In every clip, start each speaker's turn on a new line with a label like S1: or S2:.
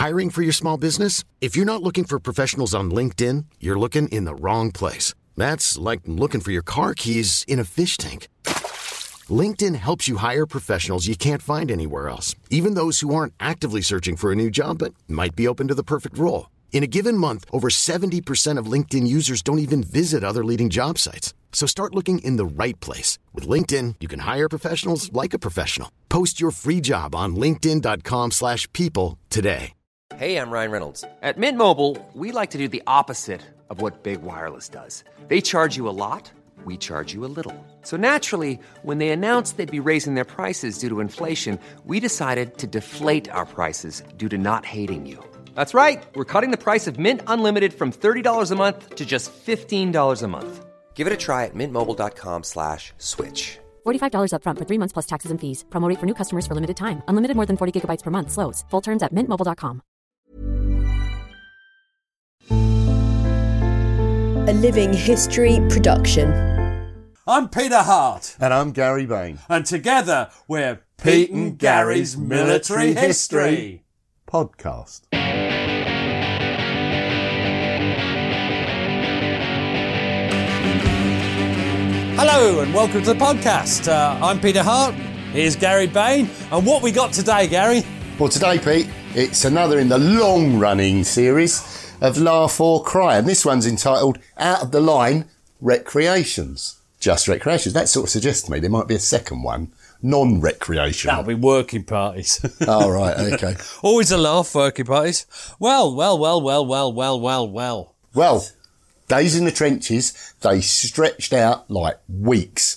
S1: Hiring for your small business? If you're not looking for professionals on LinkedIn, you're looking in the wrong place. That's like looking for your car keys in a fish tank. LinkedIn helps you hire professionals you can't find anywhere else, even those who aren't actively searching for a new job but might be open to the perfect role. In a given month, over 70% of LinkedIn users don't even visit other leading job sites. So start looking in the right place. With LinkedIn, you can hire professionals like a professional. Post your free job on linkedin.com/people today.
S2: Hey, I'm Ryan Reynolds. At Mint Mobile, we like to do the opposite of what Big Wireless does. They charge you a lot, we charge you a little. So naturally, when they announced they'd be raising their prices due to inflation, we decided to deflate our prices due to not hating you. That's right. We're cutting the price of Mint Unlimited from $30 a month to just $15 a month. Give it a try at mintmobile.com/switch.
S3: $45 up front for 3 months plus taxes and fees. Promo rate for new customers for limited time. Unlimited more than 40 gigabytes per month. Slows full terms at mintmobile.com.
S4: A Living History production.
S5: I'm Peter Hart.
S6: And I'm Gary Bain.
S5: And together we're Pete and Gary's Military History
S6: Podcast.
S5: Hello and welcome to the podcast. I'm Peter Hart. Here's Gary Bain. And what we got today, Gary?
S6: Well, today, Pete, it's another in the long-running series of Laugh or Cry. And this one's entitled Out of the Line Recreations. Just recreations. That sort of suggests to me there might be a second one, non-recreation.
S5: That'll be working parties.
S6: Oh, right, okay.
S5: Always a laugh, working parties. Well.
S6: Well, days in the trenches, they stretched out like weeks.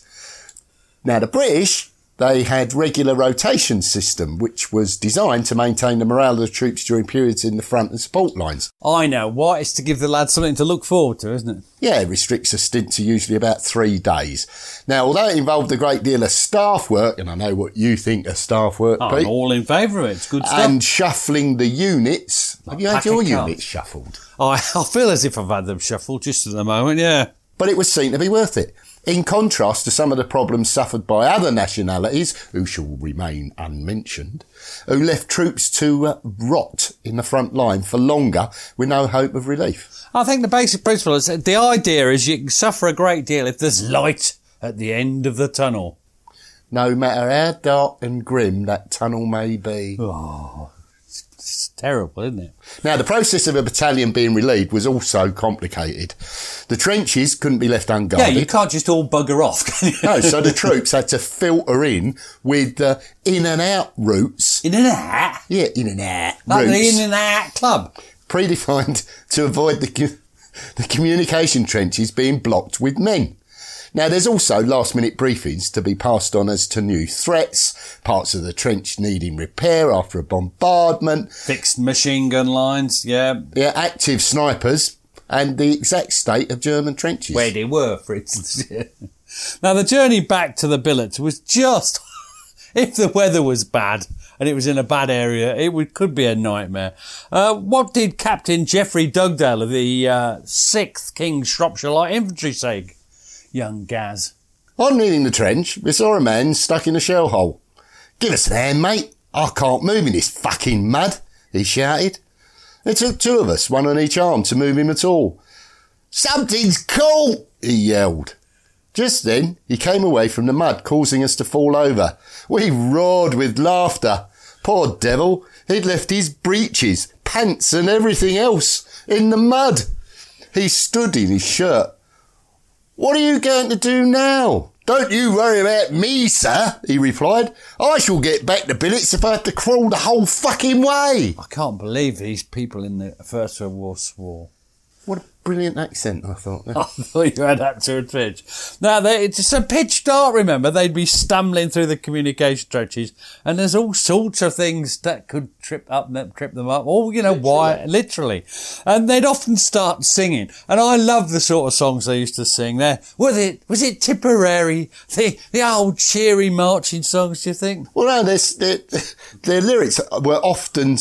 S6: Now, the British, they had regular rotation system, which was designed to maintain the morale of the troops during periods in the front and support lines.
S5: I know. Why? It's to give the lads something to look forward to, isn't it?
S6: Yeah, it restricts a stint to usually about 3 days. Now, although it involved a great deal of staff work, and I know what you think of staff work, Pete.
S5: I'm all in favour of it. It's good stuff.
S6: And shuffling the units. Have you had your units shuffled?
S5: I feel as if I've had them shuffled just at the moment, yeah.
S6: But it was seen to be worth it. In contrast to some of the problems suffered by other nationalities, who shall remain unmentioned, who left troops to rot in the front line for longer with no hope of relief.
S5: I think the basic principle is, the idea is you can suffer a great deal if there's light at the end of the tunnel.
S6: No matter how dark and grim that tunnel may be.
S5: Oh, it's terrible, isn't it?
S6: Now, the process of a battalion being relieved was also complicated. The trenches couldn't be left unguarded.
S5: Yeah, you can't just all bugger off, can you?
S6: No, so the troops had to filter in with in and out routes.
S5: In and out?
S6: Yeah, in and out
S5: like
S6: routes.
S5: the in and out club.
S6: Predefined to avoid the communication trenches being blocked with men. Now, there's also last-minute briefings to be passed on as to new threats, parts of the trench needing repair after a bombardment.
S5: Fixed machine gun lines, yeah.
S6: Yeah, active snipers, and the exact state of German trenches.
S5: Where they were, for instance. Now, the journey back to the billets was just, if the weather was bad and it was in a bad area, it could be a nightmare. What did Captain Geoffrey Dugdale of the 6th King's Shropshire Light Infantry say? Young Gaz.
S6: On leaving the trench, we saw a man stuck in a shell hole. "Give us a hand, mate. I can't move in this fucking mud," he shouted. It took 2 of us, 1 on each arm, to move him at all. "Something's caught," he yelled. Just then, he came away from the mud, causing us to fall over. We roared with laughter. Poor devil, he'd left his breeches, pants and everything else in the mud. He stood in his shirt. "What are you going to do now?" "Don't you worry about me, sir," he replied. "I shall get back to billets if I have to crawl the whole fucking way."
S5: I can't believe these people in the First World War swore.
S6: What a brilliant accent, I thought.
S5: I thought you had that to a pitch. Now, it's a pitch dark, remember. They'd be stumbling through the communication trenches, and there's all sorts of things that could trip them up. Oh, you know, why? Literally. And they'd often start singing. And I love the sort of songs they used to sing there. Was it Tipperary? The old cheery marching songs, do you think?
S6: Well, no, their lyrics were often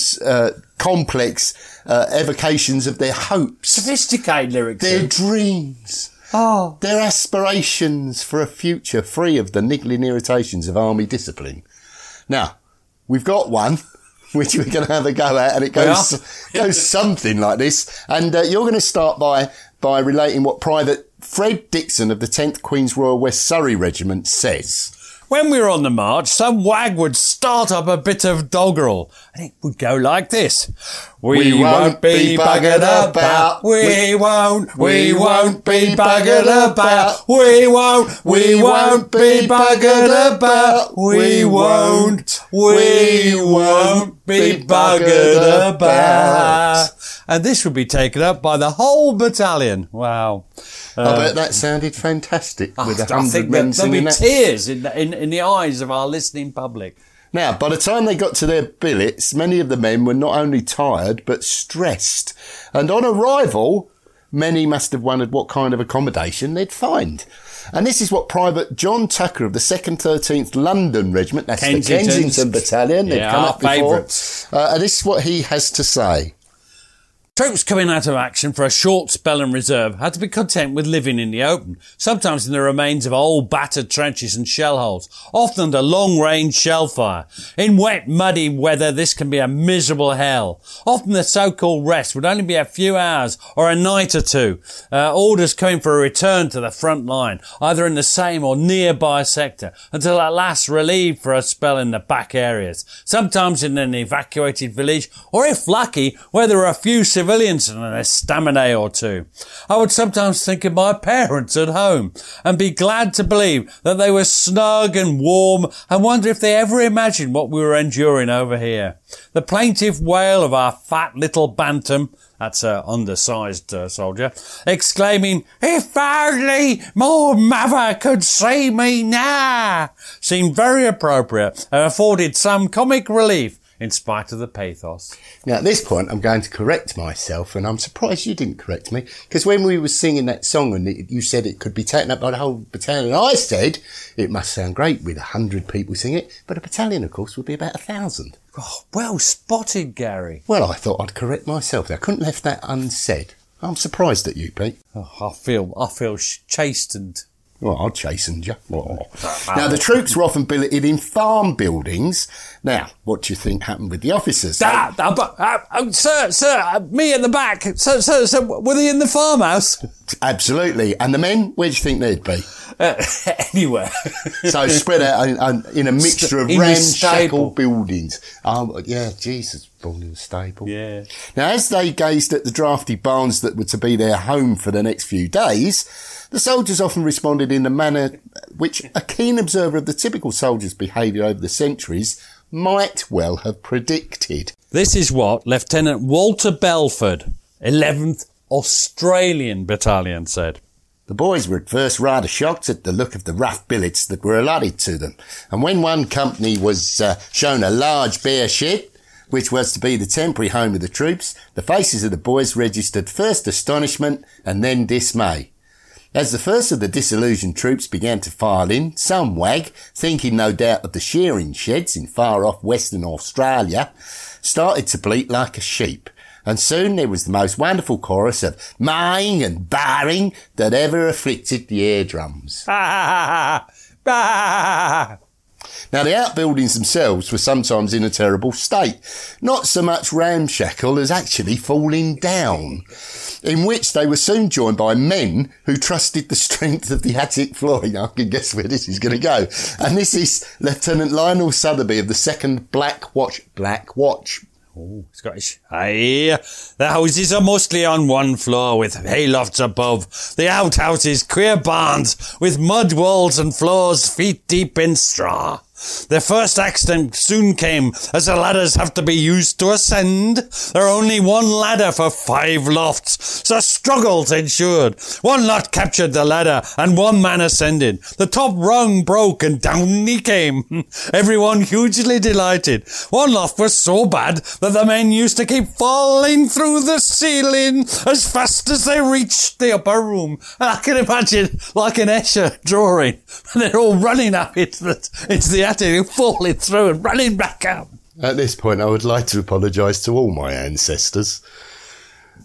S6: complex evocations of their hopes.
S5: Sophisticated lyrics.
S6: Their dreams.
S5: Oh.
S6: Their aspirations for a future free of the niggling irritations of army discipline. Now, we've got one which we're going to have a go at, and it goes something like this. And you're going to start by relating what Private Fred Dixon of the 10th Queen's Royal West Surrey Regiment says.
S5: When we were on the march, some wag would start up a bit of doggerel, and it would go like this. We won't be buggered about. We won't be buggered about. We won't be buggered about. We won't be buggered about. And this would be taken up by the whole battalion. Wow.
S6: I bet that sounded fantastic with 100 men singing that.
S5: There'll be tears in the eyes of our listening public.
S6: Now, by the time they got to their billets, many of the men were not only tired, but stressed. And on arrival, many must have wondered what kind of accommodation they'd find. And this is what Private John Tucker of the 2nd 13th London Regiment, that's the Kensington Battalion, they've come up before. And this is what he has to say.
S5: Troops coming out of action for a short spell in reserve had to be content with living in the open, sometimes in the remains of old battered trenches and shell holes, often under long-range shell fire. In wet, muddy weather, this can be a miserable hell. Often the so-called rest would only be a few hours or a night or two. Orders coming for a return to the front line, either in the same or nearby sector, until at last relieved for a spell in the back areas, sometimes in an evacuated village, or if lucky, where there were a few civilians and an estaminet or two. I would sometimes think of my parents at home and be glad to believe that they were snug and warm, and wonder if they ever imagined what we were enduring over here. The plaintive wail of our fat little bantam, that's an undersized soldier, exclaiming, "If only more mother could see me now," seemed very appropriate and afforded some comic relief in spite of the pathos.
S6: Now, at this point, I'm going to correct myself, and I'm surprised you didn't correct me, because when we were singing that song and you said it could be taken up by the whole battalion, I said it must sound great with 100 people singing it, but a battalion, of course, would be about 1,000.
S5: Oh, well spotted, Gary.
S6: Well, I thought I'd correct myself. I couldn't have left that unsaid. I'm surprised at you, Pete.
S5: Oh, I feel chastened.
S6: Well, I chastened you. Oh. Now, the troops were often billeted in farm buildings. Now, what do you think happened with the officers?
S5: Sir, me at the back. Sir, were they in the farmhouse?
S6: Absolutely. And the men, where do you think they'd be?
S5: Anywhere.
S6: So spread out in a mixture of ramshackle buildings. Oh, yeah, Jesus, born in a stable.
S5: Yeah.
S6: Now, as they gazed at the drafty barns that were to be their home for the next few days, the soldiers often responded in a manner which a keen observer of the typical soldier's behaviour over the centuries might well have predicted.
S5: This is what Lieutenant Walter Belford, 11th Australian Battalion, said.
S6: The boys were at first rather shocked at the look of the rough billets that were allotted to them, and when one company was shown a large bare shed, which was to be the temporary home of the troops, the faces of the boys registered first astonishment and then dismay. As the first of the disillusioned troops began to file in, some wag, thinking no doubt of the shearing sheds in far-off Western Australia, started to bleat like a sheep, and soon there was the most wonderful chorus of maaing and baaing that ever afflicted the eardrums.
S5: Bah! Bah!
S6: Now, the outbuildings themselves were sometimes in a terrible state, not so much ramshackle as actually falling down, in which they were soon joined by men who trusted the strength of the attic flooring. I can guess where this is going to go. And this is Lieutenant Lionel Sotheby of the 2nd Black Watch.
S5: Oh, Scottish. Aye. The houses are mostly on one floor with haylofts above. The outhouses, queer barns with mud walls and floors feet deep in straw. The first accident soon came, as the ladders have to be used to ascend. There are only one ladder for 5 lofts, so struggles ensued. One lot captured the ladder, and one man ascended. The top rung broke, and down he came. Everyone hugely delighted. One loft was so bad that the men used to keep falling through the ceiling as fast as they reached the upper room. And I can imagine, like an Escher drawing, and they're all running up into the attic, falling through and running back up.
S6: At this point, I would like to apologise to all my ancestors.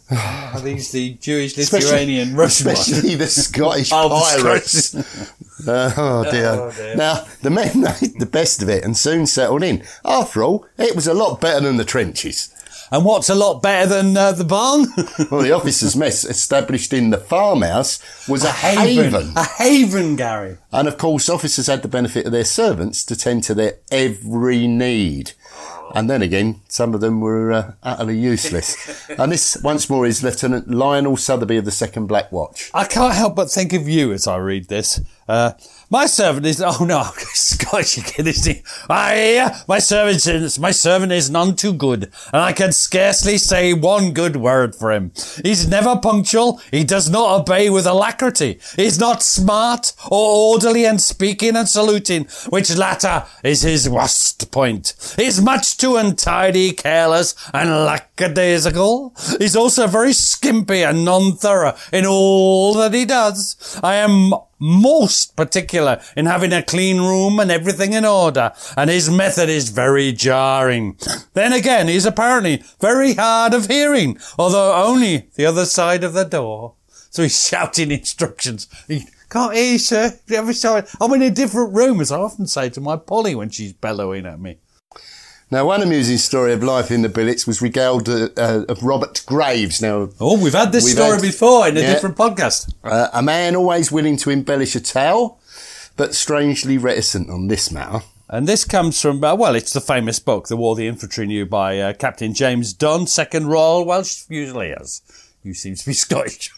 S5: Are these the Jewish, Lithuanian, Russian ones?
S6: Especially the Scottish
S5: Oh, the
S6: pirates. Oh dear.
S5: Oh, dear.
S6: Now, the men made the best of it and soon settled in. After all, it was a lot better than the trenches.
S5: And what's a lot better than the barn?
S6: Well, the officers' mess established in the farmhouse was a haven.
S5: A haven, Gary.
S6: And of course, officers had the benefit of their servants to tend to their every need. And then again, some of them were utterly useless. And this, once more, is Lieutenant Lionel Sotheby of the 2nd Black Watch.
S5: I can't help but think of you as I read this. My servant is... Oh, no. Scottish again, isn't he? My servant is none too good, and I can scarcely say one good word for him. He's never punctual. He does not obey with alacrity. He's not smart or orderly in speaking and saluting, which latter is his worst point. He's much too untidy, careless, and lackadaisical. He's also very skimpy and non-thorough in all that he does. I am most particular in having a clean room and everything in order, and his method is very jarring. Then again, he's apparently very hard of hearing, although only the other side of the door. So he's shouting instructions. He can't hear you, sir. I'm in a different room, as I often say to my Polly when she's bellowing at me.
S6: Now, one amusing story of life in the billets was regaled of Robert Graves. Now,
S5: we've had this story before in a different podcast.
S6: A man always willing to embellish a tale, but strangely reticent on this matter.
S5: And this comes from, it's the famous book, The War the Infantry Knew, by Captain James Dunn, 2nd Royal Welsh Fusiliers, who seems to be Scottish.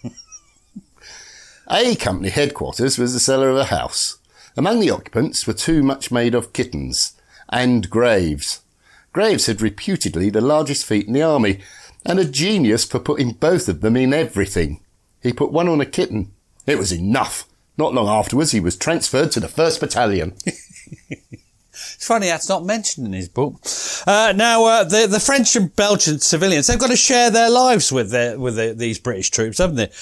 S6: A company headquarters was the cellar of a house. Among the occupants were two much-made-of kittens and Graves. Graves had reputedly the largest feet in the army, and a genius for putting both of them in everything. He put one on a kitten. It was enough. Not long afterwards, he was transferred to the 1st Battalion.
S5: It's funny that's not mentioned in his book. The French and Belgian civilians, they've got to share their lives with these British troops, haven't they?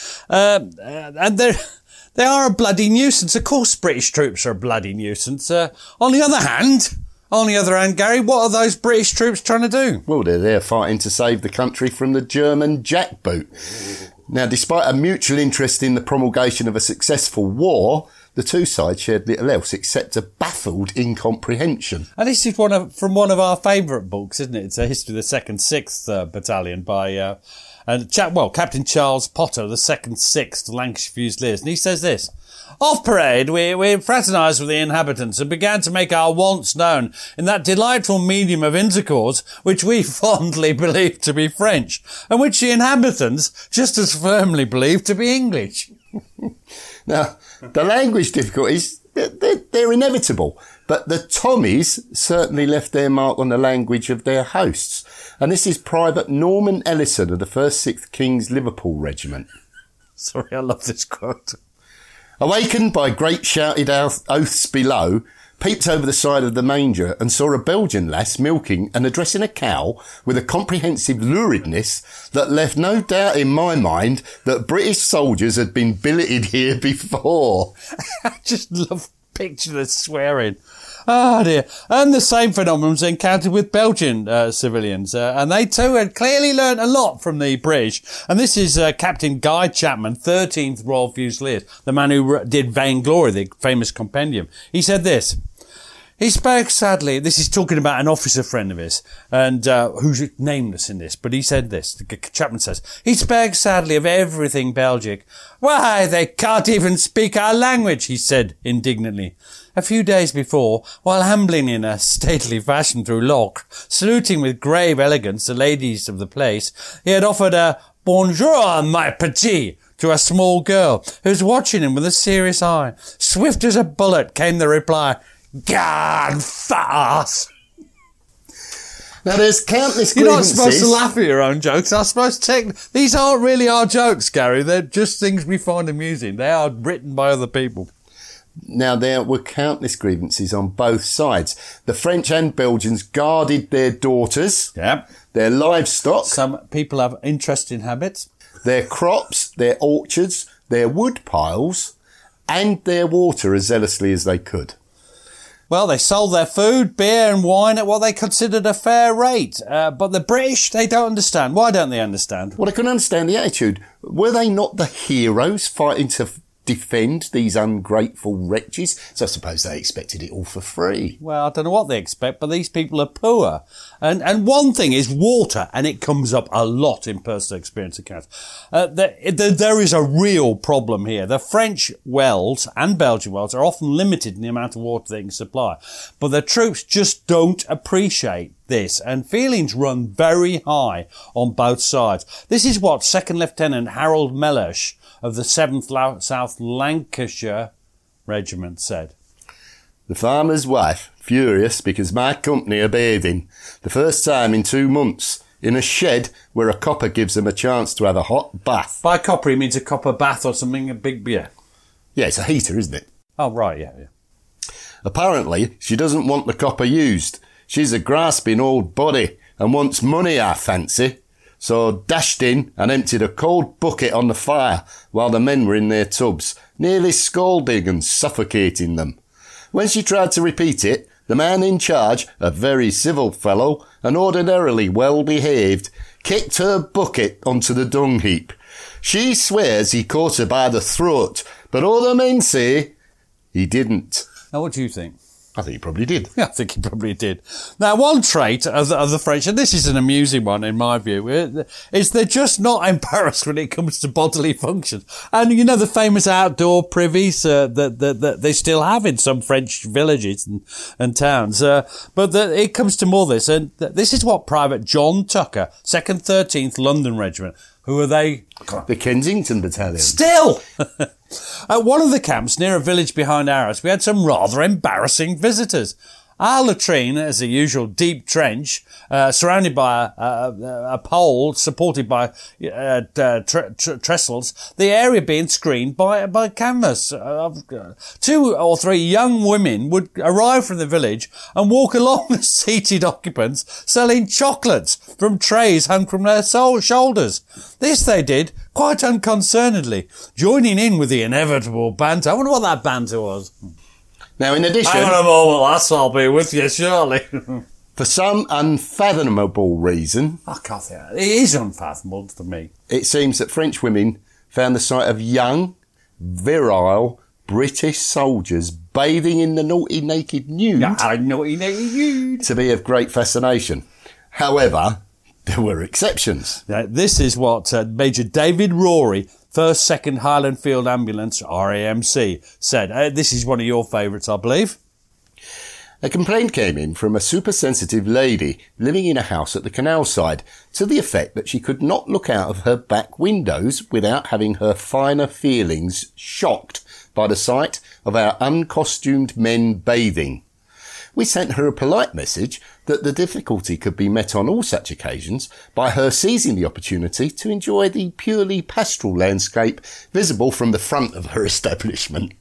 S5: And they are a bloody nuisance. Of course, British troops are a bloody nuisance. On the other hand, Gary, what are those British troops trying to do?
S6: Well, they're there fighting to save the country from the German jackboot. Now, despite a mutual interest in the promulgation of a successful war, the two sides shared little else except a baffled incomprehension.
S5: And this is from one of our favourite books, isn't it? It's a history of the 2nd 6th Battalion by Captain Charles Potter, the 2nd 6th Lancashire Fusiliers. And he says this: Off parade, we fraternised with the inhabitants and began to make our wants known in that delightful medium of intercourse which we fondly believed to be French, and which the inhabitants just as firmly believed to be English.
S6: Now, the language difficulties, they're inevitable, but the Tommies certainly left their mark on the language of their hosts. And this is Private Norman Ellison of the 1st 6th King's Liverpool Regiment.
S5: Sorry, I love this quote.
S6: Awakened by great shouted oaths below, peeped over the side of the manger and saw a Belgian lass milking and addressing a cow with a comprehensive luridness that left no doubt in my mind that British soldiers had been billeted here before.
S5: I just love picture the swearing. Oh dear. And the same phenomenon was encountered with Belgian civilians. And they too had clearly learnt a lot from the British. And this is Captain Guy Chapman, 13th Royal Fusiliers, the man who did Vainglory, the famous compendium. He said this: he spoke sadly, this is talking about an officer friend of his, and who's nameless in this, but he said this, Chapman says, he spoke sadly of everything Belgic. Why, they can't even speak our language, he said indignantly. A few days before, while ambling in a stately fashion through Loch, saluting with grave elegance the ladies of the place, he had offered a bonjour, my petit, to a small girl who was watching him with a serious eye. Swift as a bullet came the reply, "God, fast."
S6: Now, there's countless grievances.
S5: You're not supposed to laugh at your own jokes. I'm supposed to take... These aren't really our jokes, Gary. They're just things we find amusing. They are written by other people.
S6: Now, there were countless grievances on both sides. The French and Belgians guarded their daughters, their livestock.
S5: Some people have interesting habits.
S6: Their crops, their orchards, their wood piles, and their water as zealously as they could.
S5: Well, they sold their food, beer and wine at what they considered a fair rate. But the British, they don't understand. Why don't they understand?
S6: Well, I can understand the attitude. Were they not the heroes fighting to defend these ungrateful wretches? So I suppose they expected it all for free.
S5: Well, I don't know what they expect, but these people are poor. And one thing is water, and it comes up a lot in personal experience accounts. There is a real problem here. The French wells and Belgian wells are often limited in the amount of water they can supply. But the troops just don't appreciate this, and feelings run very high on both sides. This is what Second Lieutenant Harold Mellish of the 7th South Lancashire Regiment said.
S6: The farmer's wife, furious because my company are bathing, the first time in 2 months, in a shed where a copper gives them a chance to have a hot bath.
S5: By copper, he means a copper bath or something, a big beer.
S6: Yeah, it's a heater, isn't it?
S5: Oh, right, yeah.
S6: Apparently, she doesn't want the copper used. She's a grasping old body and wants money, I fancy. So dashed in and emptied a cold bucket on the fire while the men were in their tubs, nearly scalding and suffocating them. When she tried to repeat it, the man in charge, a very civil fellow and ordinarily well behaved, kicked her bucket onto the dung heap. She swears he caught her by the throat, but all the men say he didn't.
S5: Now, what do you think?
S6: I think he probably did.
S5: Yeah, I think he probably did. Now, one trait of the French, and this is an amusing one in my view, is they're just not embarrassed when it comes to bodily functions. And, you know, the famous outdoor privies that they still have in some French villages and towns. But it comes to more this, and this is what Private John Tucker, 2nd 13th London Regiment, who are they?
S6: The Kensington Battalion.
S5: Still! At one of the camps near a village behind Arras, we had some rather embarrassing visitors. Our latrine, as the usual deep trench, surrounded by a pole supported by trestles, the area being screened by canvas. 2 or 3 young women would arrive from the village and walk along the seated occupants selling chocolates from trays hung from their shoulders. This they did quite unconcernedly, joining in with the inevitable banter. I wonder what that banter was.
S6: Now, in addition...
S5: Hang on a moment, lass, I'll be with you shortly.
S6: For some unfathomable reason...
S5: I can't think. It is unfathomable to me.
S6: It seems that French women found the sight of young, virile British soldiers bathing in the naughty naked nude to be of great fascination. However, there were exceptions.
S5: Now, this is what Major David Rory, 1st 2nd Highland Field Ambulance, RAMC, said. This is one of your favourites, I believe.
S6: A complaint came in from a super-sensitive lady living in a house at the canal side to the effect that she could not look out of her back windows without having her finer feelings shocked by the sight of our uncostumed men bathing. We sent her a polite message that the difficulty could be met on all such occasions by her seizing the opportunity to enjoy the purely pastoral landscape visible from the front of her establishment.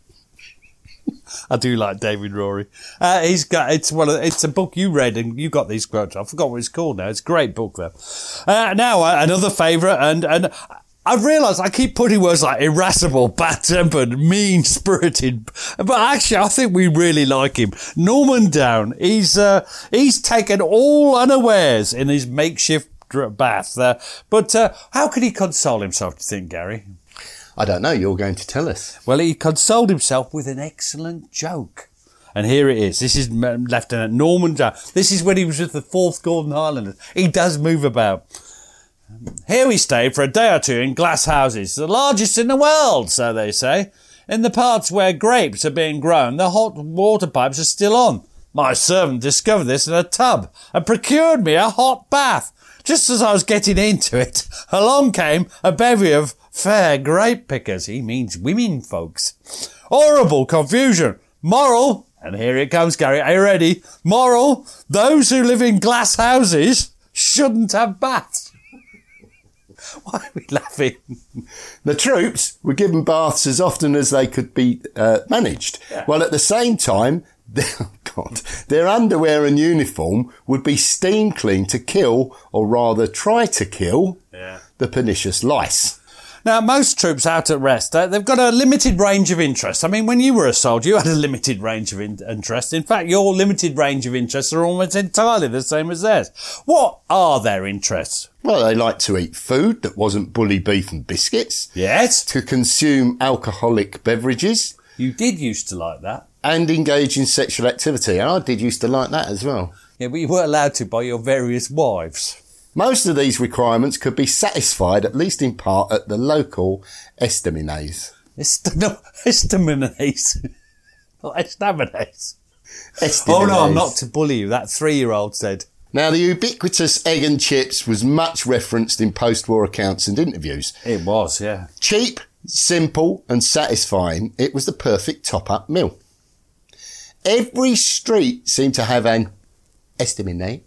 S5: I do like David Rory. It's a book you read and you got these quotes. I forgot what it's called now. It's a great book though. Now another favourite and I've realised I keep putting words like irascible, bad-tempered, mean-spirited, but actually I think we really like him. Norman Down. He's taken all unawares in his makeshift bath. But how could he console himself, do you think, Gary?
S6: I don't know. You're going to tell us.
S5: Well, he consoled himself with an excellent joke. And here it is. This is Lieutenant Norman Down. This is when he was with the 4th Gordon Highlanders. He does move about. Here we stayed for a day or 2 in glass houses, the largest in the world, so they say. In the parts where grapes are being grown, the hot water pipes are still on. My servant discovered this in a tub and procured me a hot bath. Just as I was getting into it, along came a bevy of fair grape pickers. He means women folks. Horrible confusion. Moral, and here it comes, Gary, are you ready? Moral, those who live in glass houses shouldn't have baths. Why are we laughing?
S6: The troops were given baths as often as they could be managed, while at the same time, their underwear and uniform would be steam cleaned to kill, or rather try to kill, the pernicious lice.
S5: Now, most troops out at rest, they've got a limited range of interests. I mean, when you were a soldier, you had a limited range of interest. In fact, your limited range of interests are almost entirely the same as theirs. What are their interests?
S6: Well, they like to eat food that wasn't bully beef and biscuits.
S5: Yes.
S6: To consume alcoholic beverages.
S5: You did used to like that.
S6: And engage in sexual activity. And I did used to like that as well.
S5: Yeah, but you weren't allowed to by your various wives.
S6: Most of these requirements could be satisfied, at least in part, at the local estaminets.
S5: Estaminets. Not estaminets. Oh no, I'm not to bully you, that 3-year-old said.
S6: Now, the ubiquitous egg and chips was much referenced in post-war accounts and interviews.
S5: It was, yeah.
S6: Cheap, simple and satisfying, it was the perfect top-up meal. Every street seemed to have an estaminet.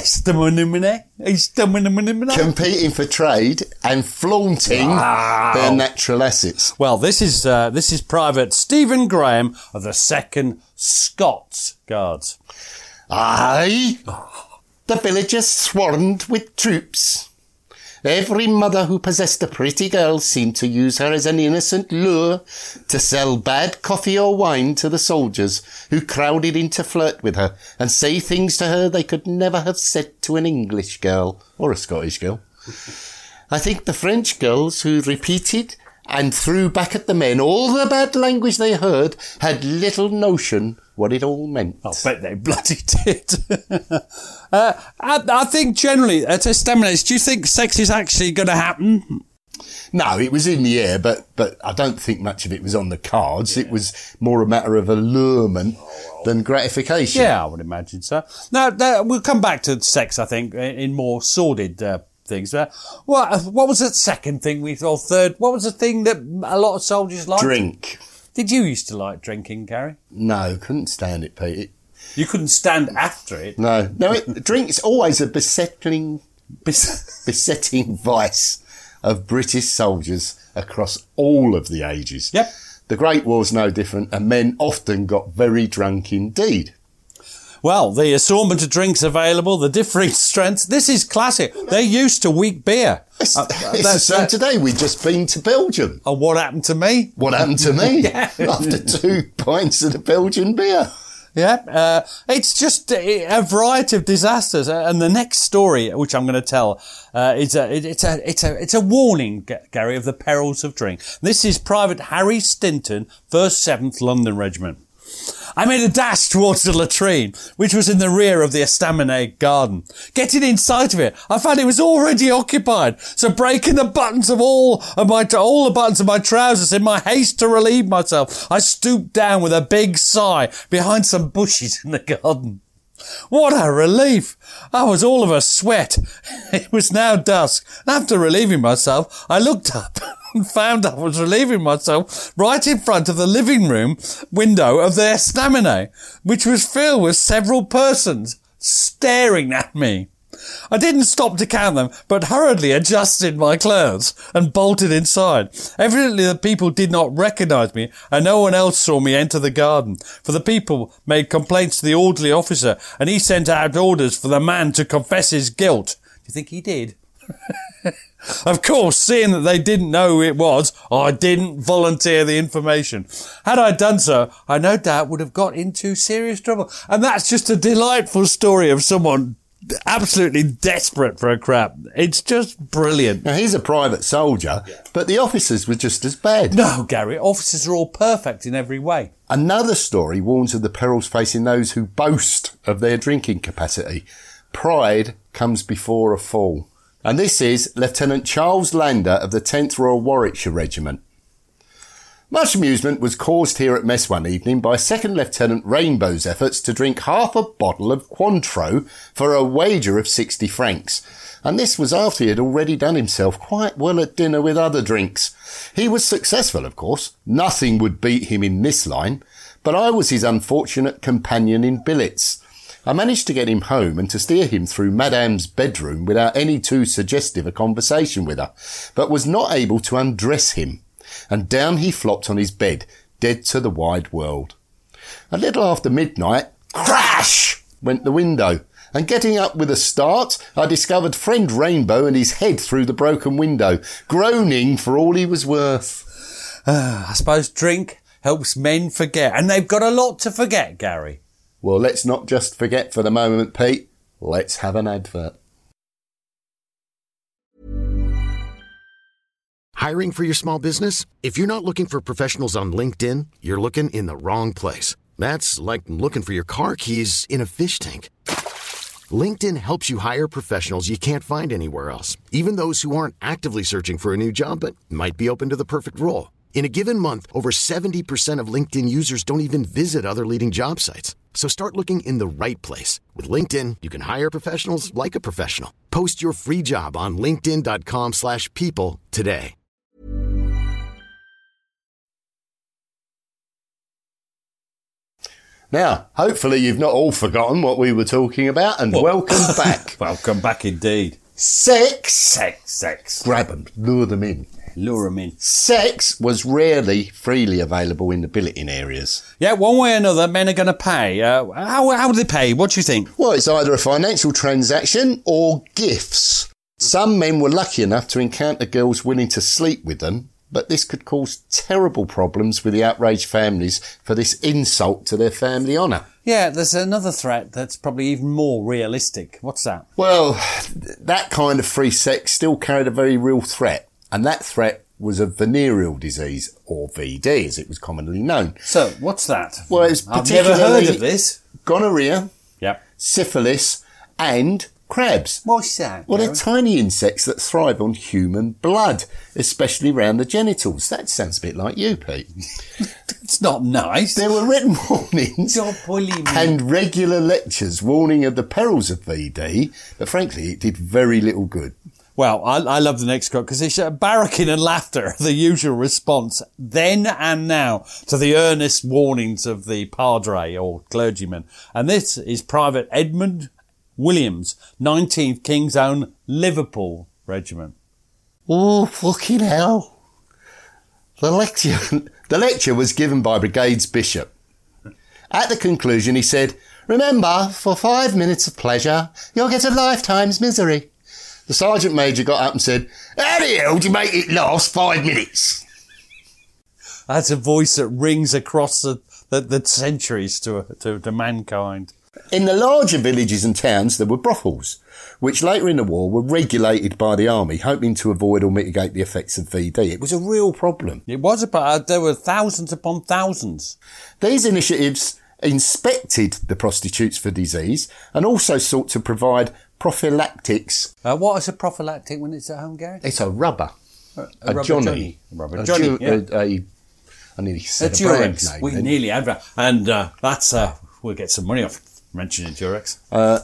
S6: Competing for trade and flaunting their natural assets.
S5: Well, this is Private Stephen Graham of the 2nd Scots Guards.
S6: Aye, the villagers swarmed with troops. Every mother who possessed a pretty girl seemed to use her as an innocent lure to sell bad coffee or wine to the soldiers who crowded in to flirt with her and say things to her they could never have said to an English girl or a Scottish girl. I think the French girls who repeated and threw back at the men all the bad language they heard had little notion what it all meant.
S5: I bet they bloody did. I think generally at estaminets, do you think sex is actually going to happen?
S6: No, it was in the air, but I don't think much of it was on the cards. Yeah. It was more a matter of allurement than gratification.
S5: Yeah, I would imagine so. Now, we'll come back to sex, I think, in more sordid things. What was the second thing or third? What was the thing that a lot of soldiers liked?
S6: Drink.
S5: Did you used to like drinking, Gary?
S6: No, couldn't stand it, Pete.
S5: You couldn't stand after it?
S6: No, drink's always a besetting vice of British soldiers across all of the ages.
S5: Yep.
S6: The Great War's no different, and men often got very drunk indeed.
S5: Well, the assortment of drinks available, the differing strengths, this is classic. They're used to weak beer.
S6: It's the same today. We've just been to Belgium.
S5: Oh, what happened to me?
S6: What happened to me? After 2 pints of the Belgian beer.
S5: Yeah, it's just a variety of disasters. And the next story, which I'm going to tell, it's a warning, Gary, of the perils of drink. This is Private Harry Stinton, 1st 7th London Regiment. I made a dash towards the latrine, which was in the rear of the estaminet garden. Getting in sight of it, I found it was already occupied. So breaking the buttons of all the buttons of my trousers in my haste to relieve myself, I stooped down with a big sigh behind some bushes in the garden. What a relief! I was all of a sweat. It was now dusk, and after relieving myself, I looked up and found I was relieving myself right in front of the living room window of the estaminet, which was filled with several persons staring at me. I didn't stop to count them, but hurriedly adjusted my clothes and bolted inside. Evidently the people did not recognise me, and no one else saw me enter the garden, for the people made complaints to the orderly officer, and he sent out orders for the man to confess his guilt. Do you think he did? Of course, seeing that they didn't know who it was, I didn't volunteer the information. Had I done so, I no doubt would have got into serious trouble. And that's just a delightful story of someone absolutely desperate for a crap. It's just brilliant.
S6: Now, he's a private soldier, but the officers were just as bad.
S5: No, Gary, officers are all perfect in every way.
S6: Another story warns of the perils facing those who boast of their drinking capacity. Pride comes before a fall. And this is Lieutenant Charles Lander of the 10th Royal Warwickshire Regiment. Much amusement was caused here at mess one evening by 2nd Lieutenant Rainbow's efforts to drink half a bottle of Cointreau for a wager of 60 francs. And this was after he had already done himself quite well at dinner with other drinks. He was successful, of course. Nothing would beat him in this line. But I was his unfortunate companion in billets. I managed to get him home and to steer him through Madame's bedroom without any too suggestive a conversation with her, but was not able to undress him, and down he flopped on his bed, dead to the wide world. A little after midnight, crash went the window, And getting up with a start, I discovered friend Rainbow and his head through the broken window, groaning for all he was worth.
S5: I suppose drink helps men forget, and they've got a lot to forget, Gary.
S6: Well, let's not just forget for the moment, Pete. Let's have an advert.
S1: Hiring for your small business? If you're not looking for professionals on LinkedIn, you're looking in the wrong place. That's like looking for your car keys in a fish tank. LinkedIn helps you hire professionals you can't find anywhere else, even those who aren't actively searching for a new job but might be open to the perfect role. In a given month, over 70% of LinkedIn users don't even visit other leading job sites. So start looking in the right place. With LinkedIn, you can hire professionals like a professional. Post your free job on linkedin.com/people today.
S6: Now, hopefully you've not all forgotten what we were talking about, and welcome back.
S5: Welcome back indeed.
S6: Sex.
S5: Grab
S6: them, lure them in.
S5: Lure them in.
S6: Sex was rarely freely available in the billeting areas.
S5: Yeah, one way or another, men are going to pay. How do they pay? What do you think?
S6: Well, it's either a financial transaction or gifts. Some men were lucky enough to encounter girls willing to sleep with them, but this could cause terrible problems with the outraged families for this insult to their family honour.
S5: Yeah, there's another threat that's probably even more realistic. What's that?
S6: Well, that kind of free sex still carried a very real threat, and that threat was a venereal disease, or VD as it was commonly known.
S5: So, what's that?
S6: Well, it was
S5: I've never heard of this.
S6: Gonorrhea,
S5: Yep.
S6: syphilis, and crabs.
S5: What's that?
S6: Well, they're tiny insects that thrive on human blood, especially around the genitals. That sounds a bit like you, Pete.
S5: It's not nice.
S6: There were written warnings
S5: Don't bully me.
S6: and regular lectures warning of the perils of VD, but frankly, it did very little good.
S5: Well, I love the next quote because it's barracking and laughter, the usual response then and now to the earnest warnings of the padre or clergyman. And this is Private Edmund Williams, 19th King's Own Liverpool Regiment.
S6: Oh, fucking hell. The lecture was given by Brigade's Bishop. At the conclusion, he said, "Remember, for 5 minutes of pleasure, you'll get a lifetime's misery." The Sergeant Major got up and said, "How the hell do you make it last 5 minutes?"
S5: That's a voice that rings across the centuries to mankind.
S6: In the larger villages and towns, there were brothels, which later in the war were regulated by the army, hoping to avoid or mitigate the effects of VD. It was a real problem.
S5: It was there were thousands upon thousands.
S6: These initiatives inspected the prostitutes for disease and also sought to provide prophylactics.
S5: What is a prophylactic when it's at home, Gary?
S6: It's a rubber.
S5: A
S6: Johnny.
S5: Rubber Johnny, yeah.
S6: I nearly said a
S5: Durex.
S6: brand name.
S5: We
S6: then.
S5: nearly had that. And that's, we'll get some money off mentioning Durex.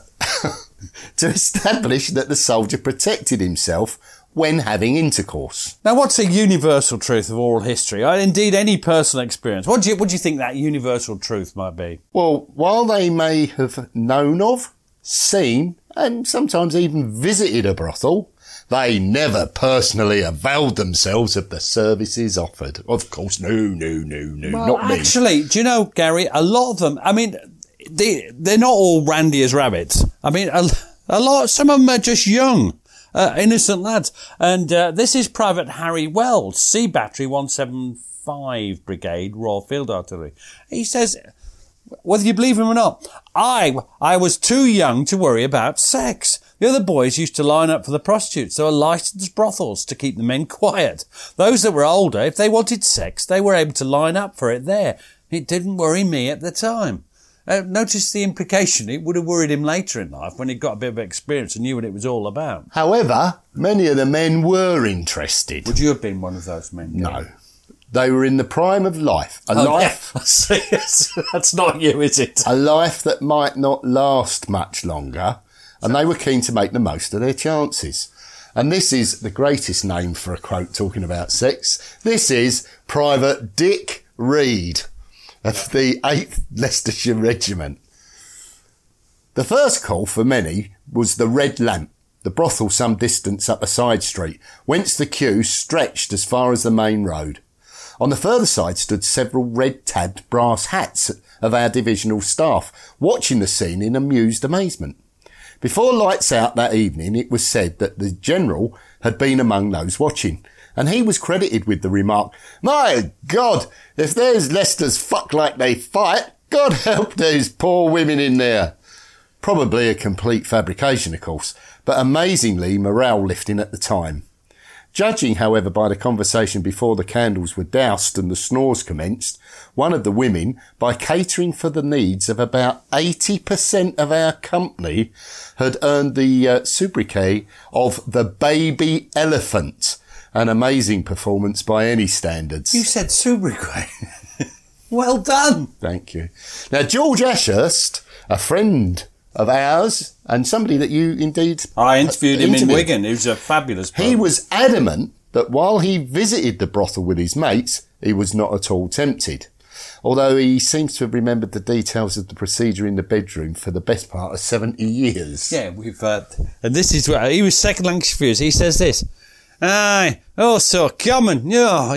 S6: To establish that the soldier protected himself when having intercourse.
S5: Now, what's the universal truth of oral history? Indeed, any personal experience. What do you think that universal truth might be?
S6: Well, while they may have known of, seen, and sometimes even visited a brothel, they never personally availed themselves of the services offered. Of course, no,
S5: Well,
S6: not me.
S5: actually, do you know, Gary, a lot of them, I mean, they're not all randy as rabbits. I mean, some of them are just young. Innocent lads. And this is Private Harry Wells, Sea Battery 175 Brigade, Royal Field Artillery. He says, whether you believe him or not, I was too young to worry about sex. The other boys used to line up for the prostitutes. There were licensed brothels to keep the men quiet. Those that were older, if they wanted sex, they were able to line up for it there. It didn't worry me at the time. Notice the implication. It would have worried him later in life when he got a bit of experience and knew what it was all about.
S6: However, many of the men were interested.
S5: Would you have been one of those men?
S6: No. They were in the prime of life. Life.
S5: Yeah. See, that's not you, is it?
S6: A life that might not last much longer. And they were keen to make the most of their chances. And this is the greatest name for a quote talking about sex. This is Private Dick Reed of the 8th Leicestershire Regiment. The first call for many was the Red Lamp, the brothel some distance up a side street, whence the queue stretched as far as the main road. On the further side stood several red-tabbed brass hats of our divisional staff, watching the scene in amused amazement. Before lights out that evening, it was said that the General had been among those watching, and he was credited with the remark, "My God, if there's Leicester's fuck like they fight, God help those poor women in there." Probably a complete fabrication, of course, but amazingly morale lifting at the time. Judging, however, by the conversation before the candles were doused and the snores commenced, one of the women, by catering for the needs of about 80% of our company, had earned the sobriquet of the Baby Elephant, an amazing performance by any standards.
S5: You said sobriquet. Well done.
S6: Thank you. Now, George Ashurst, a friend of ours and somebody that you indeed...
S5: I interviewed him in Wigan. He was a fabulous bloke.
S6: He was adamant that while he visited the brothel with his mates, he was not at all tempted. Although he seems to have remembered the details of the procedure in the bedroom for the best part of 70 years.
S5: Yeah, we've... and this is what... He was second language fused. He says this. Aye, oh, so common. No,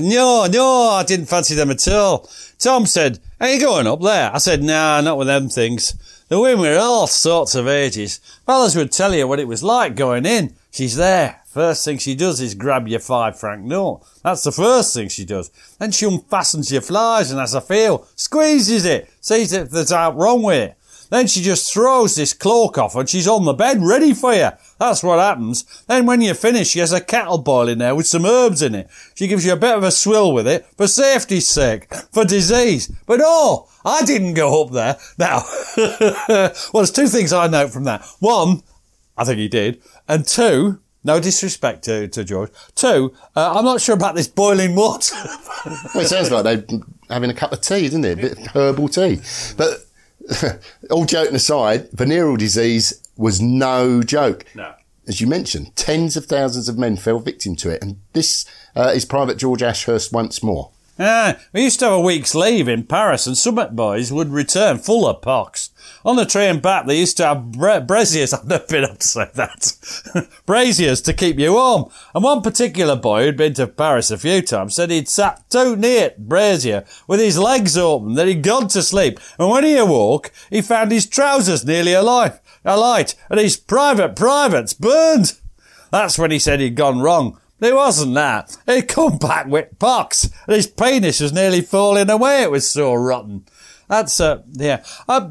S5: I didn't fancy them at all. Tom said, "Are you going up there?" I said, "Nah, not with them things. The women were all sorts of ages. Fellas would tell you what it was like going in. She's there. First thing she does is grab your £5 note. That's the first thing she does. Then she unfastens your flies and has a feel, squeezes it, sees if there's out wrong with it. Then she just throws this cloak off and she's on the bed ready for you. That's what happens. Then when you finish, she has a kettle boiling there with some herbs in it. She gives you a bit of a swill with it for safety's sake, for disease. But oh, I didn't go up there. Now, well, there's two things I note from that. One, I think he did. And two, no disrespect to George. Two, I'm not sure about this boiling water.
S6: Well, it sounds like they're having a cup of tea, doesn't it? A bit of herbal tea. But all joking aside, venereal disease was no joke.
S5: No.
S6: As you mentioned, tens of thousands of men fell victim to it. And this is Private George Ashurst once more.
S5: We used to have a week's leave in Paris and some boys would return full of pox. On the train back, they used to have braziers. I've never been able to say that. Braziers to keep you warm. And one particular boy who'd been to Paris a few times said he'd sat too near brazier with his legs open, that he'd gone to sleep. And when he awoke, he found his trousers nearly alight, and his privates burned. That's when he said he'd gone wrong. It wasn't that. He'd come back with pox, and his penis was nearly falling away. It was so rotten. That's, yeah.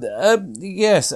S5: Yes,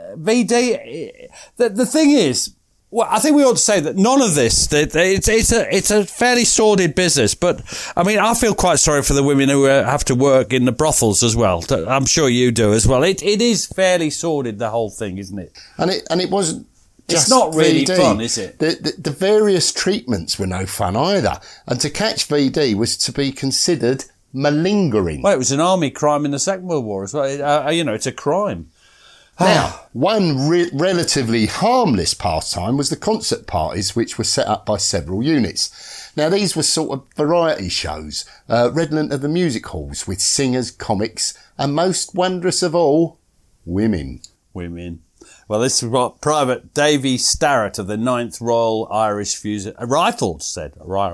S5: VD, the thing is, well, I think we ought to say that none of this, it's a fairly sordid business, but, I mean, I feel quite sorry for the women who have to work in the brothels as well. I'm sure you do as well. It is fairly sordid, the whole thing, isn't it?
S6: And it wasn't...
S5: It's not really
S6: VD.
S5: fun, is it?
S6: The various treatments were no fun either. And to catch VD was to be considered malingering.
S5: Well, it was an army crime in the Second World War as well. It's a crime.
S6: Now, one relatively harmless pastime was the concert parties, which were set up by several units. Now, these were sort of variety shows, redolent of the music halls, with singers, comics, and most wondrous of all, women.
S5: Women. Well, this is what Private Davy Starrett of the 9th Royal Irish Rifles said.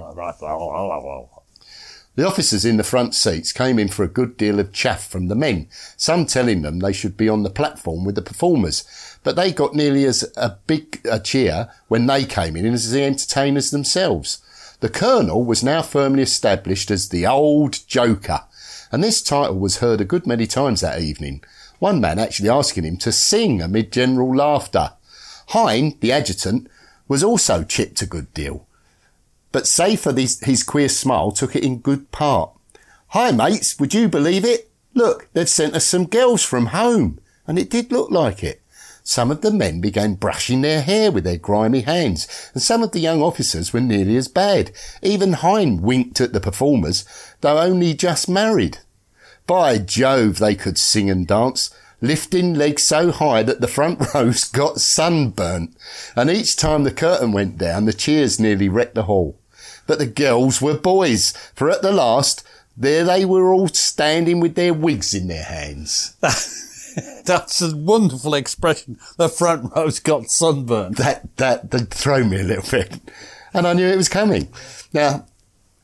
S6: The officers in the front seats came in for a good deal of chaff from the men, some telling them they should be on the platform with the performers, but they got nearly as big a cheer when they came in as the entertainers themselves. The Colonel was now firmly established as the old joker, and this title was heard a good many times that evening. One man actually asking him to sing amid general laughter. Hine, the adjutant, was also chipped a good deal. But save for his queer smile, took it in good part. "Hi, mates, would you believe it? Look, they've sent us some girls from home." And it did look like it. Some of the men began brushing their hair with their grimy hands, and some of the young officers were nearly as bad. Even Hine winked at the performers, though only just married. By Jove, they could sing and dance, lifting legs so high that the front rows got sunburnt. And each time the curtain went down, the cheers nearly wrecked the hall. But the girls were boys, for at the last, there they were all standing with their wigs in their hands.
S5: That's a wonderful expression. The front rows got sunburned.
S6: That threw me a little bit. And I knew it was coming. Now,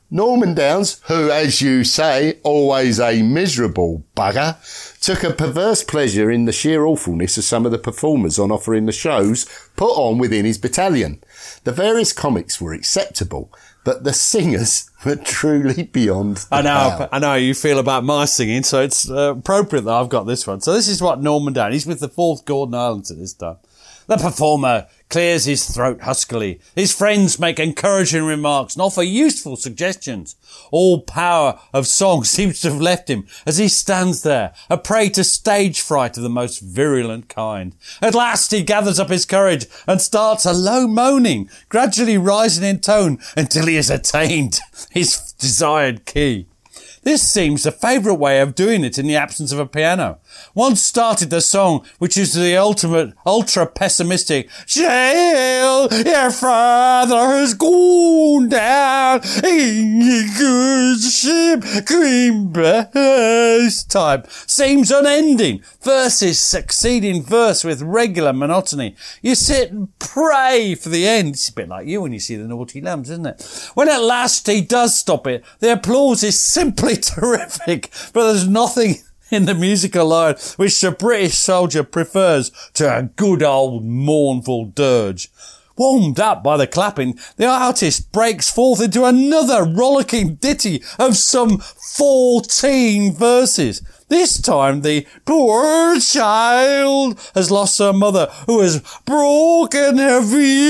S6: Norman Downs, who, as you say, always a miserable bugger, took a perverse pleasure in the sheer awfulness of some of the performers on offer in the shows put on within his battalion. The various comics were acceptable, but the singers were truly beyond the pale.
S5: I know how you feel about my singing, so it's appropriate that I've got this one. So this is what Norman Downs, he's with the 4th Gordon Islands at this time. The performer clears his throat huskily. His friends make encouraging remarks and offer useful suggestions. All power of song seems to have left him as he stands there, a prey to stage fright of the most virulent kind. At last he gathers up his courage and starts a low moaning, gradually rising in tone until he has attained his desired key. This seems the favourite way of doing it in the absence of a piano. Once started the song, which is the ultimate, ultra-pessimistic, "Sail, your father has gone down in a good ship, green bass" type, seems unending. Verses succeeding verse with regular monotony. You sit and pray for the end. It's a bit like you when you see the Naughty Lambs, isn't it? When at last he does stop it, the applause is simply terrific, but there's nothing in the musical line which the British soldier prefers to a good old mournful dirge. Warmed up by the clapping, the artist breaks forth into another rollicking ditty of some 14 verses. This time the poor child has lost her mother, who has broken her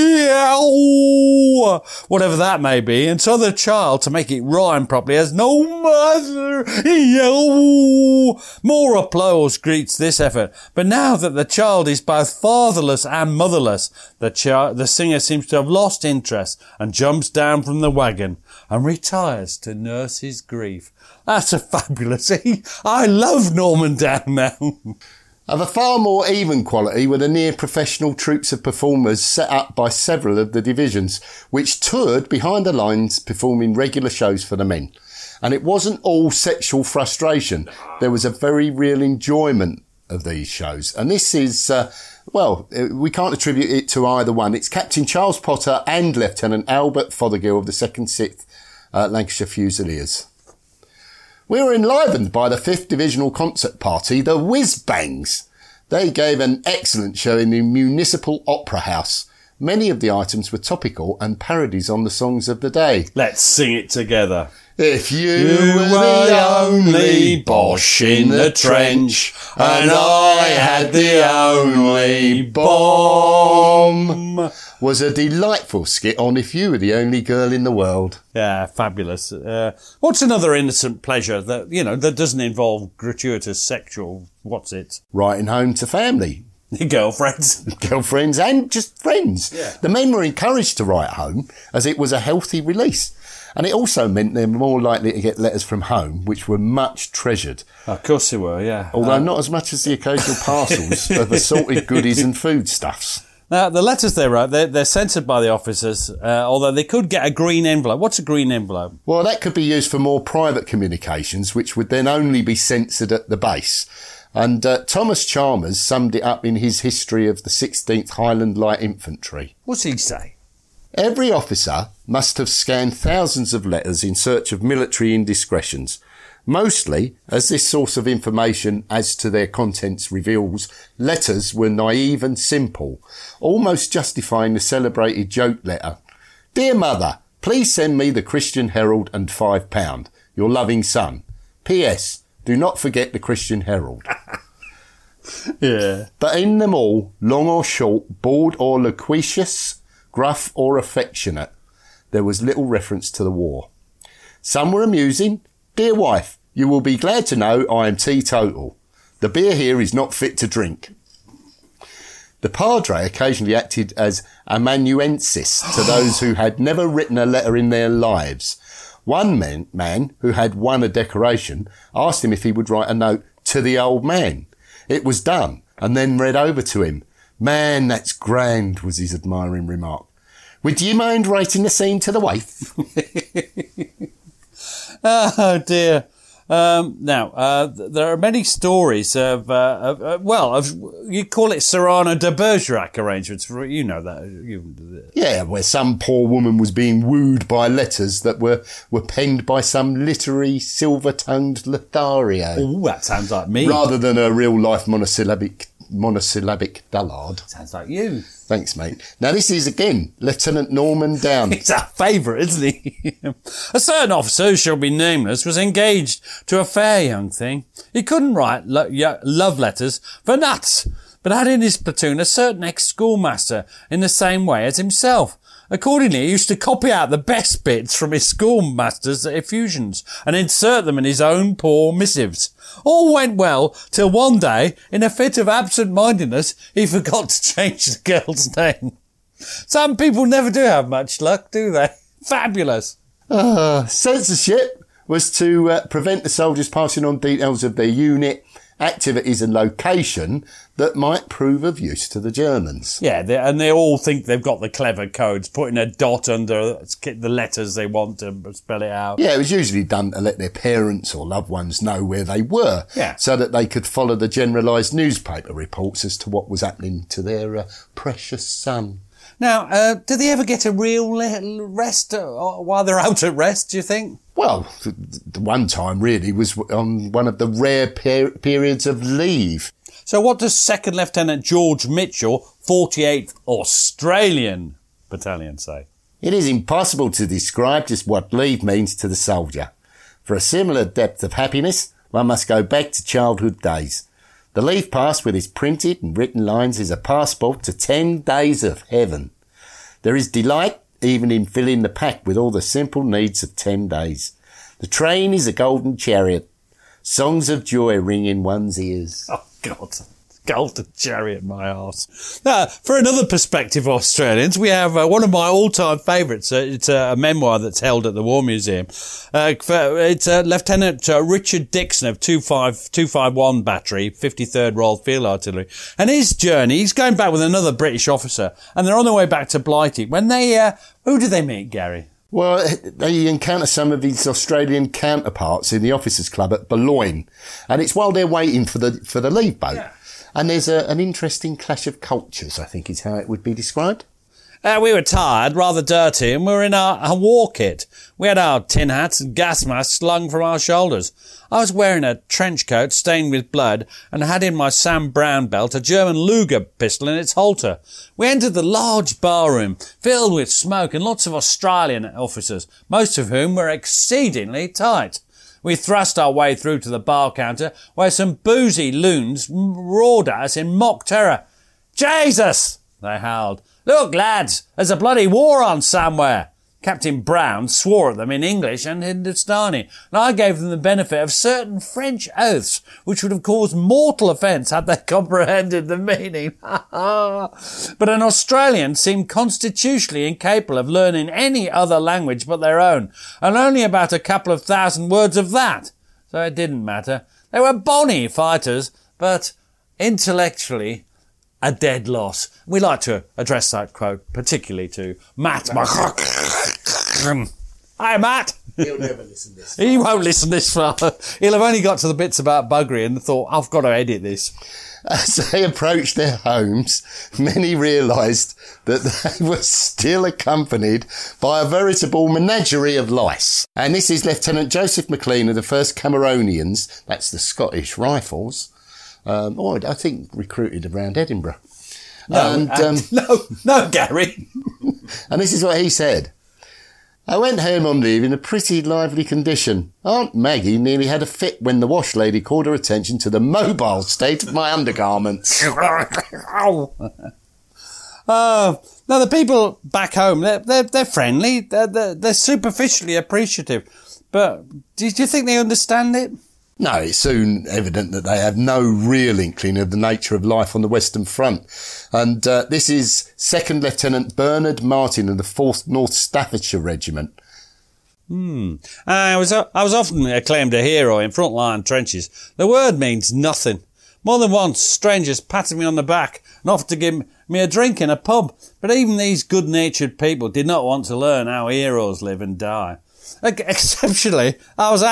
S5: veil, whatever that may be, and so the child, to make it rhyme properly, has no mother. More applause greets this effort, but now that the child is both fatherless and motherless, the singer seems to have lost interest and jumps down from the wagon and retires to nurse his grief. That's a fabulous. I love Norman Down now.
S6: Of a far more even quality were the near-professional troops of performers set up by several of the divisions, which toured behind the lines performing regular shows for the men. And it wasn't all sexual frustration. There was a very real enjoyment of these shows. And this is, we can't attribute it to either one. It's Captain Charles Potter and Lieutenant Albert Fothergill of the 2nd 6th Lancashire Fusiliers. We were enlivened by the 5th Divisional concert party, the Whiz Bangs. They gave an excellent show in the Municipal Opera House. Many of the items were topical and parodies on the songs of the day.
S5: Let's sing it together.
S6: If you were the only Boche in the trench, and I had the only bomb, was a delightful skit on If You Were the Only Girl in the World.
S5: Yeah, fabulous. What's another innocent pleasure that, that doesn't involve gratuitous sexual,
S6: Writing home to family.
S5: Girlfriends.
S6: Girlfriends and just friends.
S5: Yeah.
S6: The men were encouraged to write home as it was a healthy release. And it also meant they were more likely to get letters from home, which were much treasured.
S5: Of course they were, yeah.
S6: Although not as much as the occasional parcels of assorted goodies and foodstuffs.
S5: Now, the letters they wrote, they're censored by the officers, although they could get a green envelope. What's a green envelope?
S6: Well, that could be used for more private communications, which would then only be censored at the base. And Thomas Chalmers summed it up in his history of the 16th Highland Light Infantry.
S5: What's he say?
S6: Every officer must have scanned thousands of letters in search of military indiscretions. Mostly, as this source of information as to their contents reveals, letters were naive and simple, almost justifying the celebrated joke letter. Dear Mother, please send me the Christian Herald and £5. Your loving son. P.S. Do not forget the Christian Herald.
S5: Yeah.
S6: But in them all, long or short, bored or loquacious, gruff or affectionate, there was little reference to the war. Some were amusing. Dear wife, you will be glad to know I am teetotal. The beer here is not fit to drink. The padre occasionally acted as amanuensis to those who had never written a letter in their lives. One man who had won a decoration asked him if he would write a note to the old man. It was done and then read over to him. Man, that's grand, was his admiring remark. Would you mind writing the same to the wife?
S5: Oh dear. There are many stories of you call it Cyrano de Bergerac arrangements. You know that.
S6: Yeah, where some poor woman was being wooed by letters that were penned by some literary silver-tongued Lothario.
S5: Oh, that sounds like me.
S6: Rather than a real-life monosyllabic dullard.
S5: Sounds like you.
S6: Thanks, mate. Now, this is, again, Lieutenant Norman Down.
S5: He's our favourite, isn't he? A certain officer, who shall be nameless, was engaged to a fair young thing. He couldn't write love letters for nuts, but had in his platoon a certain ex-schoolmaster in the same way as himself. Accordingly, he used to copy out the best bits from his schoolmaster's effusions and insert them in his own poor missives. All went well till one day, in a fit of absent-mindedness, he forgot to change the girl's name. Some people never do have much luck, do they? Fabulous.
S6: Censorship was to prevent the soldiers passing on details of their unit, activities and location that might prove of use to the Germans.
S5: Yeah, and they all think they've got the clever codes, putting a dot under the letters they want to spell it out.
S6: Yeah, it was usually done to let their parents or loved ones know where they were, so that they could follow the generalised newspaper reports as to what was happening to their precious son.
S5: Now, do they ever get a real rest while they're out at rest, do you think?
S6: Well, the one time really was on one of the rare periods of leave.
S5: So what does Second Lieutenant George Mitchell, 48th Australian Battalion say?
S6: It is impossible to describe just what leave means to the soldier. For a similar depth of happiness, one must go back to childhood days. The leave pass with its printed and written lines is a passport to 10 days of heaven. There is delight even in filling the pack with all the simple needs of 10 days. The train is a golden chariot. Songs of joy ring in one's ears.
S5: Oh, God. Golden chariot, my arse. Now, for another perspective, Australians, we have one of my all-time favourites. It's a memoir that's held at the War Museum. It's Lieutenant Richard Dixon of 251 Battery, 53rd Royal Field Artillery. And his journey, he's going back with another British officer, and they're on their way back to Blighty. When they, who do they meet, Gary?
S6: Well, they encounter some of his Australian counterparts in the officers' club at Boulogne, and it's while they're waiting for the leave boat. Yeah. And there's an interesting clash of cultures, I think is how it would be described.
S5: We were tired, rather dirty, and we were in our war kit. We had our tin hats and gas masks slung from our shoulders. I was wearing a trench coat stained with blood and had in my Sam Brown belt a German Luger pistol in its holster. We entered the large barroom, filled with smoke and lots of Australian officers, most of whom were exceedingly tight. We thrust our way through to the bar counter, where some boozy loons roared at us in mock terror. "Jesus!" they howled. "Look, lads, there's a bloody war on somewhere." Captain Brown swore at them in English and Hindustani, and I gave them the benefit of certain French oaths, which would have caused mortal offence had they comprehended the meaning. But an Australian seemed constitutionally incapable of learning any other language but their own, and only about a couple of thousand words of that. So it didn't matter. They were bonny fighters, but intellectually a dead loss. We like to address that quote particularly to Matt. Hi, Matt.
S6: He'll never listen to this.
S5: He won't listen this far. He'll have only got to the bits about buggery and thought, I've got to edit this.
S6: As they approached their homes, many realised that they were still accompanied by a veritable menagerie of lice. And this is Lieutenant Joseph McLean of the 1st Cameronians, that's the Scottish Rifles, I think recruited around Edinburgh.
S5: No, Gary.
S6: And this is what he said. "I went home on leave in a pretty lively condition. Aunt Maggie nearly had a fit when the wash lady called her attention to the mobile state of my undergarments."
S5: Now the people back home, they're friendly, they're superficially appreciative, but do you think they understand it?
S6: No, it's soon evident that they have no real inkling of the nature of life on the Western Front. And this is 2nd Lieutenant Bernard Martin of the 4th North Staffordshire Regiment.
S5: I was often acclaimed a hero in frontline trenches. The word means nothing. More than once, strangers patted me on the back and offered to give me a drink in a pub. But even these good-natured people did not want to learn how heroes live and die. Exceptionally, I was asked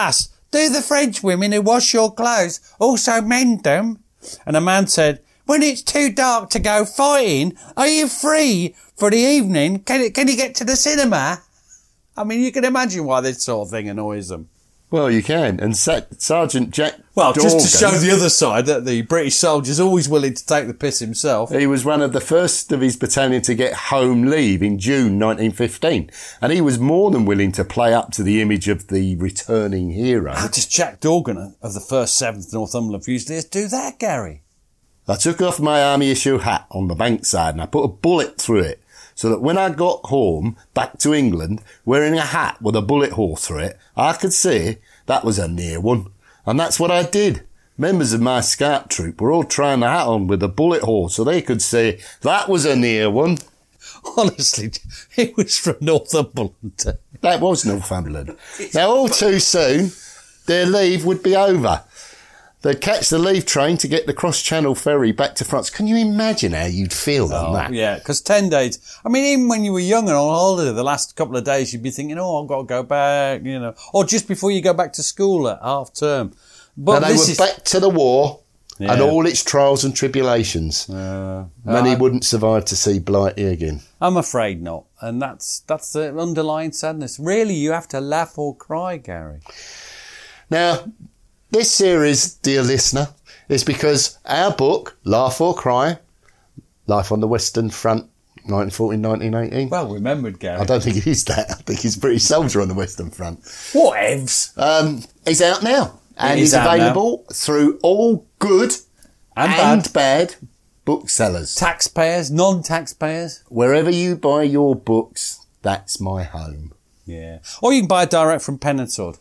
S5: Do the French women who wash your clothes also mend them? And a man said, when it's too dark to go fighting, are you free for the evening? Can you get to the cinema? I mean, you can imagine why this sort of thing annoys them.
S6: Well, you can. And Sergeant Jack
S5: Well,
S6: Dorgan,
S5: just to show the other side that the British soldier's always willing to take the piss himself.
S6: he was one of the first of his battalion to get home leave in June 1915. And he was more than willing to play up to the image of the returning hero.
S5: How does Jack Dorgan of the 1st 7th Northumberland Fusiliers do that, Gary?
S6: I took off my army issue hat on the bank side and I put a bullet through it so that when I got home back to England wearing a hat with a bullet hole through it, I could say that was a near one. And that's what I did. Members of my scout troop were all trying the hat on with a bullet hole so they could say that was a near one.
S5: Honestly, it was from Northumberland.
S6: That was Northumberland. Now, all too soon, their leave would be over. They'd catch the leave train to get the cross-channel ferry back to France. Can you imagine how you'd feel on that?
S5: Yeah, because 10 days. I mean, even when you were young and on holiday, the last couple of days, you'd be thinking, oh, I've got to go back, you know. Or just before you go back to school at half term. But
S6: they were back to the war and all its trials and tribulations. Many wouldn't survive to see Blighty again.
S5: I'm afraid not. And that's the underlying sadness. Really, you have to laugh or cry, Gary.
S6: Now, this series, dear listener, is because our book, Laugh or Cry, Life on the Western Front, 1914-1918.
S5: Well remembered, Gary.
S6: I don't think it is that. I think it's British Soldier on the Western Front.
S5: Whatevs?
S6: He's out now. And he's available through all good and bad booksellers.
S5: Taxpayers, non-taxpayers.
S6: Wherever you buy your books, that's my home.
S5: Yeah. Or you can buy it direct from Pen and Sword.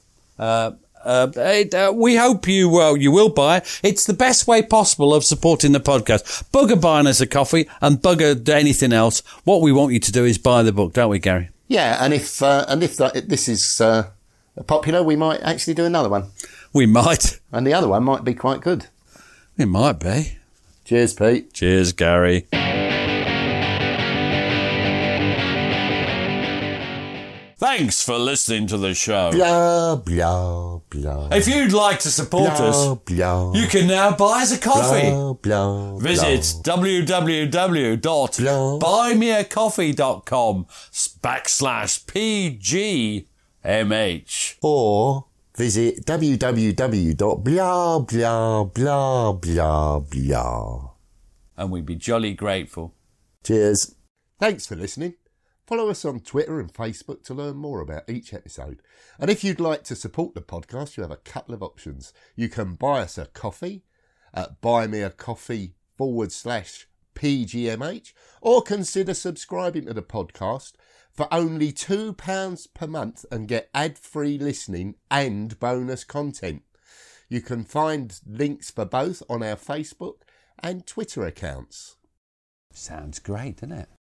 S5: We hope you will buy it. It's the best way possible of supporting the podcast. Bugger buying us a coffee and bugger anything else. What we want you to do is buy the book, don't we, Gary?
S6: Yeah, and if this is popular, we might actually do another one.
S5: We might.
S6: And the other one might be quite good.
S5: It might be.
S6: Cheers, Pete.
S5: Cheers, Gary. Thanks for listening to the show.
S6: Blah, blah, blah.
S5: If you'd like to support us, you can now buy us a coffee. Visit www.buymeacoffee.com/PGMH.
S6: Or visit www.blah.
S5: And we'd be jolly grateful.
S6: Cheers. Thanks for listening. Follow us on Twitter and Facebook to learn more about each episode. And if you'd like to support the podcast, you have a couple of options. You can buy us a coffee at buymeacoffee.com/PGMH, or consider subscribing to the podcast for only £2 per month and get ad-free listening and bonus content. You can find links for both on our Facebook and Twitter accounts.
S5: Sounds great, doesn't it?